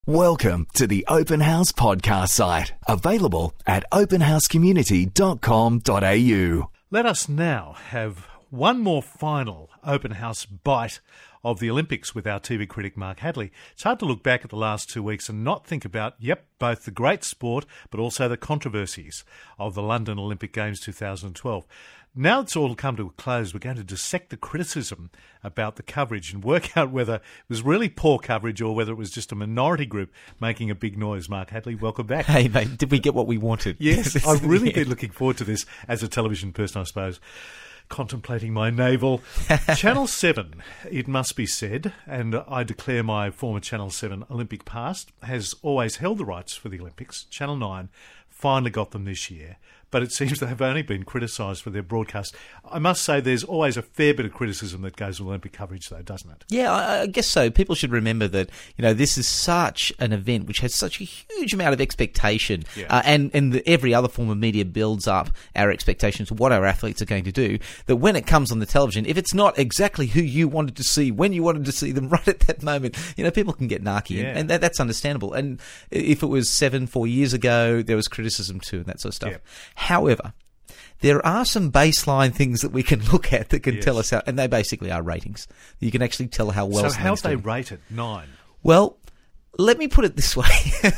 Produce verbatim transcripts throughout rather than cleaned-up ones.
Welcome to the Open House podcast site, available at open house community dot com dot a u. Let us now have one more final Open House bite of the Olympics with our T V critic Mark Hadley. It's hard to look back at the last two weeks and not think about, yep, both the great sport but also the controversies of the London Olympic Games two thousand twelve. Now it's all come to a close, we're going to dissect the criticism about the coverage and work out whether it was really poor coverage or whether it was just a minority group making a big noise. Mark Hadley, welcome back. Hey, mate, did we get what we wanted? Yes, I've really been looking forward to this as a television person, I suppose. Contemplating my navel. Channel seven, it must be said, and I declare my former Channel seven Olympic past, has always held the rights for the Olympics. Channel nine finally got them this year, but it seems they have only been criticised for their broadcast. I must say there's always a fair bit of criticism that goes with Olympic coverage, though, doesn't it? Yeah, I guess so. People should remember that, you know, this is such an event which has such a huge amount of expectation, yeah. uh, and, and the, every other form of media builds up our expectations of what our athletes are going to do, that when it comes on the television, if it's not exactly who you wanted to see, when you wanted to see them right at that moment, you know, people can get narky, Yeah. and, and that, that's understandable. And if it was seven, four years ago, there was criticism too, and that sort of stuff. Yeah. However, there are some baseline things that we can look at that can Yes. tell us how, and they basically are ratings. You can actually tell how well So something's how'd they doing. rate it? Nine. Well, let me put it this way.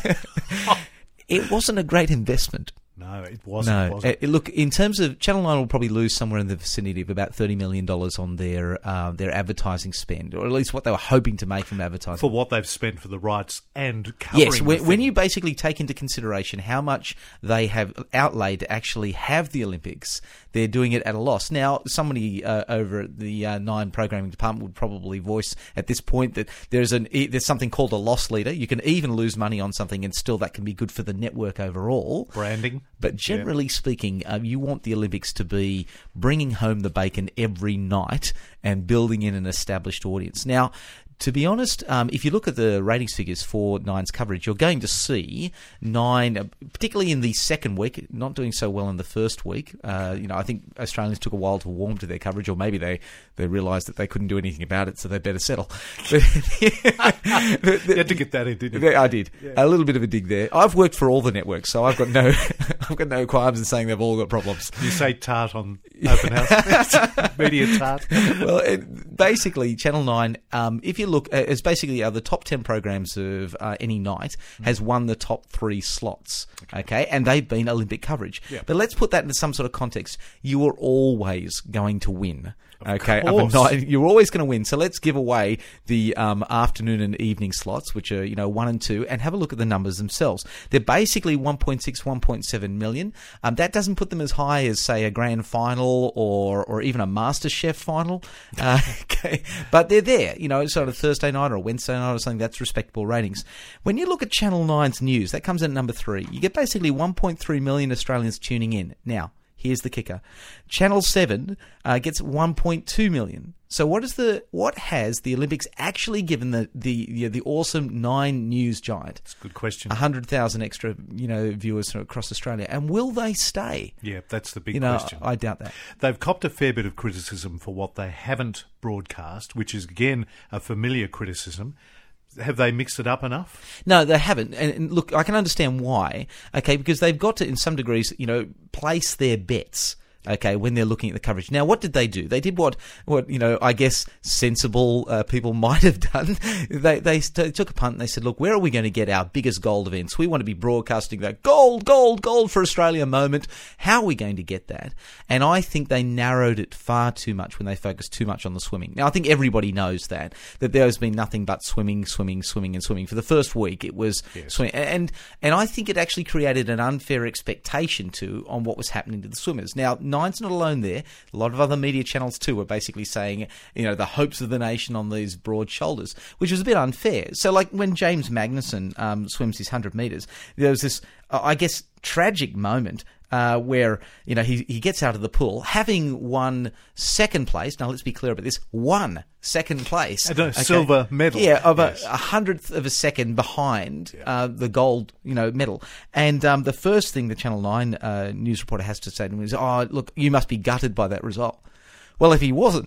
It wasn't a great investment. No, it wasn't. No. Was it? Uh, look, in terms of Channel nine will probably lose somewhere in the vicinity of about thirty million dollars on their uh, their advertising spend, or at least what they were hoping to make from advertising. For what they've spent for the rights and covering Yes, the when, when thing. you basically take into consideration how much they have outlaid to actually have the Olympics, they're doing it at a loss. Now, somebody uh, over at the uh, Nine programming department would probably voice at this point that there's an there's something called a loss leader. You can even lose money on something and still that can be good for the network overall. Branding. But generally speaking, uh, you want the Olympics to be bringing home the bacon every night and building in an established audience. Now, to be honest, um, if you look at the ratings figures for Nine's coverage, you're going to see Nine, uh, particularly in the second week, not doing so well in the first week. Uh, you know, I think Australians took a while to warm to their coverage, or maybe they, they realised that they couldn't do anything about it, so they better settle. But, You had to get that in, didn't you? I did. Yeah. A little bit of a dig there. I've worked for all the networks, so I've got no I've got no qualms in saying they've all got problems. You say tart on Open House. Media tart. Well, it, basically, Channel nine, um, if you look, uh, it's basically uh, the top ten programs of uh, any night has won the top three slots, okay? And they've been Olympic coverage. Yeah. But let's put that into some sort of context. You are always going to win. Of Okay, of a course. night, you're always going to win. So let's give away the um, afternoon and evening slots, which are, you know, one and two, and have a look at the numbers themselves. They're basically one point six, one point seven million. Um, that doesn't put them as high as, say, a grand final or or even a MasterChef final. Uh, okay, but they're there. You know, it's on a Thursday night or a Wednesday night or something. That's respectable ratings. When you look at Channel nine's news, that comes in at number three. You get basically one point three million Australians tuning in. Now, here's the kicker. Channel seven uh, gets one point two million. So what is the what has the Olympics actually given the the the, the awesome Nine news giant? It's a good question. one hundred thousand extra, you know, viewers across Australia. And will they stay? Yeah, that's the big You know, question. I doubt that. They've copped a fair bit of criticism for what they haven't broadcast, which is, again, a familiar criticism. Have they mixed it up enough? No, they haven't. And, and look, I can understand why. Okay, because they've got to, in some degrees, you know, place their bets. Okay, when they're looking at the coverage. Now, what did they do? They did what, what you know, I guess sensible uh, people might have done. They they st- took a punt and they said, look, where are we going to get our biggest gold events? We want to be broadcasting that gold, gold, gold for Australia moment. How are we going to get that? And I think they narrowed it far too much when they focused too much on the swimming. Now, I think everybody knows that, that there has been nothing but swimming, swimming, swimming and swimming. For the first week, it was Yes. swimming. And, and I think it actually created an unfair expectation too on what was happening to the swimmers. Now, Nine's not alone there. A lot of other media channels too were basically saying, you know, the hopes of the nation on these broad shoulders, which was a bit unfair. So, like when James Magnussen um, swims his one hundred metres, there was this, uh, I guess, tragic moment uh, where, you know, he, he gets out of the pool, having won second place. Now, let's be clear about this. One second place. And a silver medal. Yeah, of Yes. a, a hundredth of a second behind Yeah. uh, the gold, you know, medal. And um, the first thing the Channel nine uh, news reporter has to say to him is, oh, look, you must be gutted by that result. Well, if he wasn't,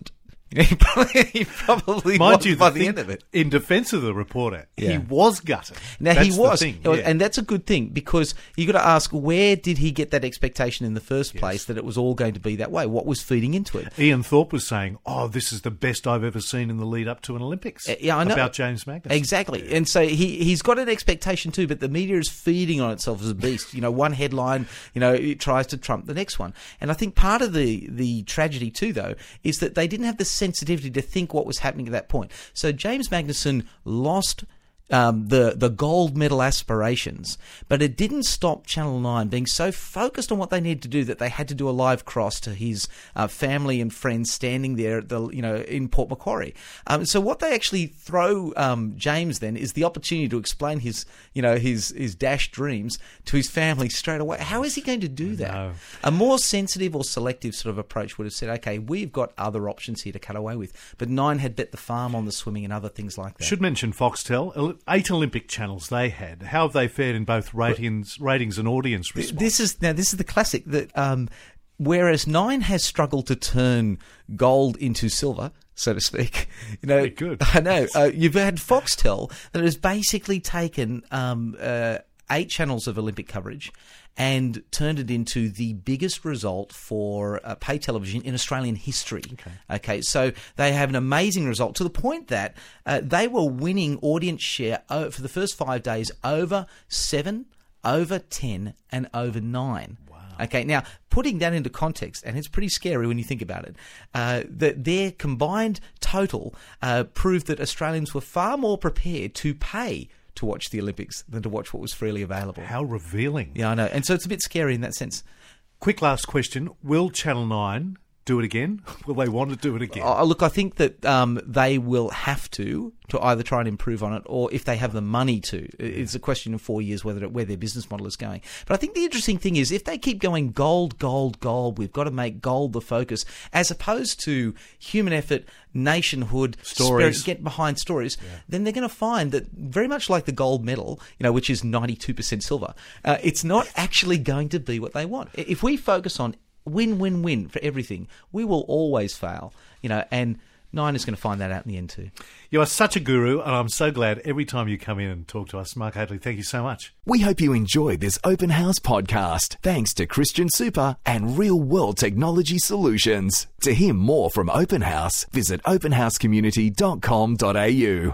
He probably, he probably Mind was you, by the the thing- end of it. in defence of the reporter, he Yeah. was gutted. Now That's he the was, thing, Oh, yeah. and that's a good thing because you got to ask where did he get that expectation in the first place that it was all going to be that way? What was feeding into it? Ian Thorpe was saying, "Oh, this is the best I've ever seen in the lead up to an Olympics." Uh, yeah, I know. About James Magnussen. Exactly. And so he, he's got an expectation too, but the media is feeding on itself as a beast. You know, one headline, you know, it tries to trump the next one. And I think part of the, the tragedy too, though, is that they didn't have the sensitivity to think what was happening at that point. So James Magnussen lost Um, the the gold medal aspirations, but it didn't stop Channel nine being so focused on what they needed to do that they had to do a live cross to his uh, family and friends standing there at the you know in Port Macquarie. Um, so what they actually throw um, James then is the opportunity to explain his you know his his dash dreams to his family straight away. How is he going to do that? No. A more sensitive or selective sort of approach would have said, okay, we've got other options here to cut away with. But Nine had bet the farm on the swimming and other things like that. Should mention Foxtel. Eight Olympic channels they had. How have they fared in both ratings, ratings and audience response? This is now. This is the classic that um, whereas Nine has struggled to turn gold into silver, so to speak. You know, Very good. I know. Uh, you've had Foxtel that has basically taken um, uh, eight channels of Olympic coverage and turned it into the biggest result for uh, pay television in Australian history. Okay. okay, so they have an amazing result to the point that uh, they were winning audience share o- for the first five days over seven, over ten, and over nine. Wow. Okay, now putting that into context, and it's pretty scary when you think about it, uh, that their combined total uh, proved that Australians were far more prepared to pay to watch the Olympics than to watch what was freely available. How revealing. Yeah, I know. And so it's a bit scary in that sense. Quick last question. Will Channel nine do it again? Will they want to do it again? Oh, look, I think that um, they will have to to either try and improve on it, or if they have the money to. It's a question in four years whether where their business model is going. But I think the interesting thing is if they keep going gold, gold, gold, we've got to make gold the focus, as opposed to human effort, nationhood, Stories. spirit, get behind stories, yeah. then they're going to find that very much like the gold medal, you know, which is ninety-two percent silver, uh, it's not actually going to be what they want. If we focus on win, win, win for everything, we will always fail, you know, and Nine is going to find that out in the end too. You are such a guru, and I'm so glad every time you come in and talk to us. Mark Hadley, thank you so much. We hope you enjoyed this Open House podcast, thanks to Christian Super and Real World Technology Solutions. To hear more from Open House, visit open house community dot com dot a u.